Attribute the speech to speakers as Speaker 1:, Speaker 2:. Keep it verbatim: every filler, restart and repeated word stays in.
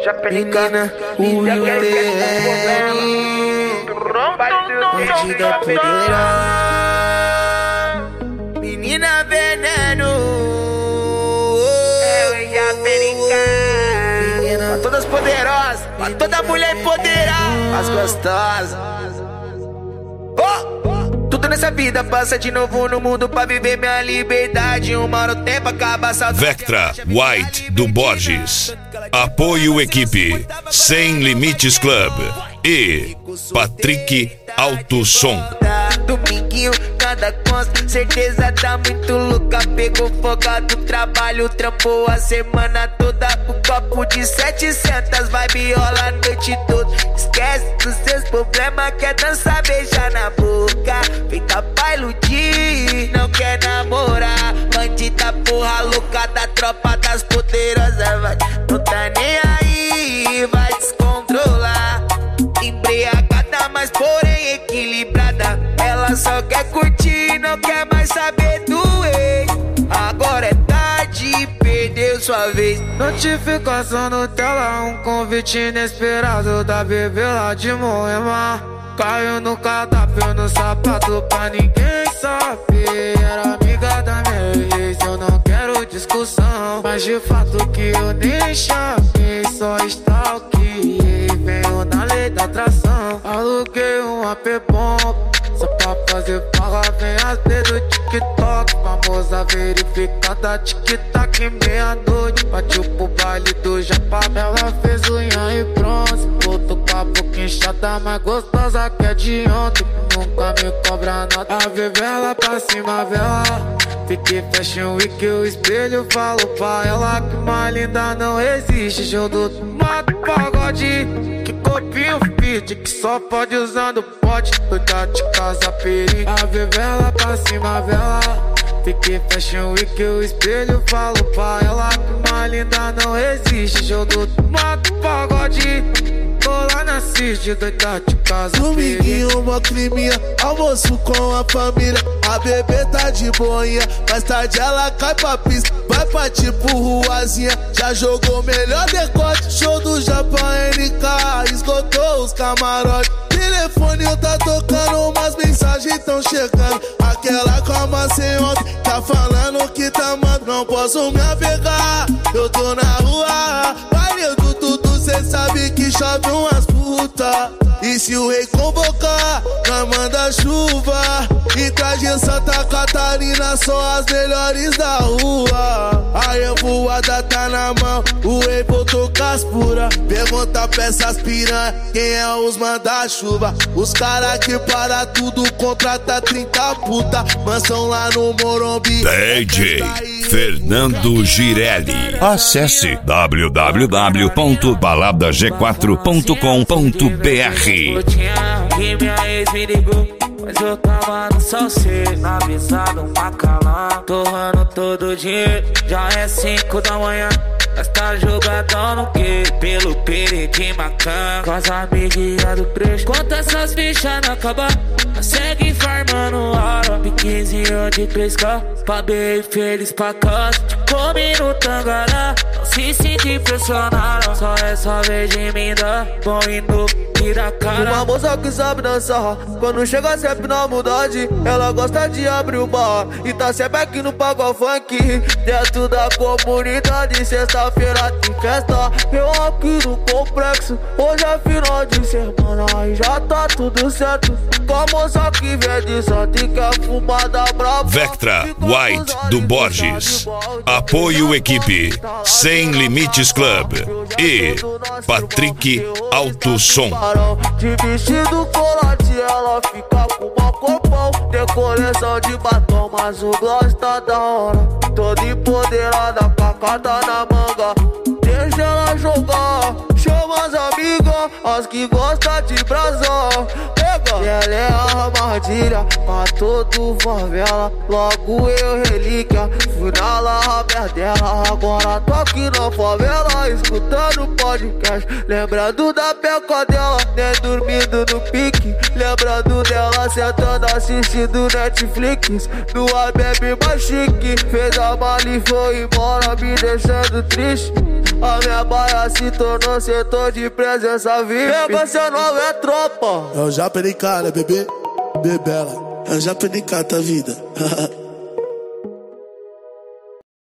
Speaker 1: Menina, o Will bandida poderá. Menina veneno. Menina, pra todas poderosas, pra toda mulher empoderada, as gostosas. Oh! Tudo nessa vida passa de novo no mundo pra viver minha liberdade. Uma hora o tempo acaba essa.
Speaker 2: Vectra White do Borges. Apoio equipe Sem Limites Club e Patrick Alto Som.
Speaker 1: Dominguinho, nada consta, certeza tá muito louca. Pegou folga do trabalho, trampou a semana toda. O copo de setecentas, vai viola a noite toda. Esquece dos seus problemas, quer dançar, beijar na boca. Feita pra iludir, não quer namorar. Bandida porra louca da tropa das poderosas, vai. Não tá nem aí, vai descontrolar. Embriagada, mas porém equilibrada. Ela só quer curtir, não quer mais saber do ex. Agora é tarde, perdeu sua vez.
Speaker 3: Notificação no tela, um convite inesperado da bebê lá de Moema. Caiu no cardápio, no sapato pra ninguém saber. Era amiga da minha ex, eu não quero discussão. Mas de fato que eu nem chamei, só stalkeei. Venho na lei da atração. Aluguei um A P bom só pra fazer farra, vem as dedos TikTok. Famosa verificada, tic-tac, meia-noite. Partiu pro baile do Japá. Ela fez unha e bronze, botou com a boca inchada, mais gostosa que é de ontem. Nunca me cobra nada. A vela pra cima, vela. Fiquei fashion week, o espelho falo pra ela que uma linda não existe. Jogo do mato, pagode, que copinho fit, que só pode usando pote. Cuidar de casa, perigo. A vela pra cima, vela. Fiquei fashion week, o espelho falo pra ela que uma linda não existe. Jogo do mato, pagode, tô lá na Cid, doida de casa.
Speaker 4: Dominguinho, mó climinha, almoço com a família. A bebê tá de boinha, mais tarde ela cai pra pista. Vai pra tipo ruazinha, já jogou melhor decote. Show do Japão N K, esgotou os camarotes. Telefone tá tocando, umas mensagens tão chegando. Aquela calma sem ontem, tá falando que tá mando. Não posso me apegar, eu tô na rua. Valeu do tudo, cê sabe que chove umas puta. E se o rei convocar, nós manda chuva. E traje Santa Catarina, são as melhores da rua. A revoada tá na mão, o rei voltou caspura. Pergunta pra essas piranha, quem é os manda-chuva. Os cara que para tudo, contrata trinta puta. Mansão lá no Morumbi,
Speaker 2: D J Fernando Girelli. Acesse w w w ponto balada g quatro ponto com ponto b r.
Speaker 3: Que minha ex me ligou, mas eu tava no salseiro, avisado pra calar. Torrando todo o dinheiro, já é cinco da manhã. Nós tá jogadão no quê? Pelo pere de macan, com as amiguinhas do trecho. Quanto essas bichas não acabar, nós segue farmando hora. Piquezinho de três K, pra bem feliz pra casa. Te comi no tangará, não se sente impressionado. Só essa vez de mim dá, bom e novo.
Speaker 1: Uma moça que sabe dançar, quando chega sempre na mudade. Ela gosta de abrir o bar e tá sempre aqui no pagode funk. Dentro da comunidade, sexta-feira tem festa. Eu aqui no complexo, hoje é final de semana e já tá tudo certo. Com a moça que vem de Santa e quer fumar da brava.
Speaker 2: Vectra White do Borges. Apoio equipe Sem Limites Club e Patrick Alto Som.
Speaker 1: De vestido colante, ela fica com uma copão. Tem coleção de batom, mas o gloss tá da hora. Toda empoderada, com a carta na manga. Deixa ela jogar, chama as amigas, as que gostam de brasão. Pega, ela é a
Speaker 3: armadilha pra todo favela. Logo eu relíquia, fui na lábia dela. Agora tô aqui na favela, escutando podcast, lembrando da peca dela, né, dormindo no pique. Lembrando dela sentando assistindo Netflix, numa bebe mais chique. Fez a mala e foi embora, me deixando triste. A minha baia se tornou setor de presença V I P. Você não é tropa.
Speaker 4: É o Japa de cara, bebê, bebela. É o Japa de cara, tá vida.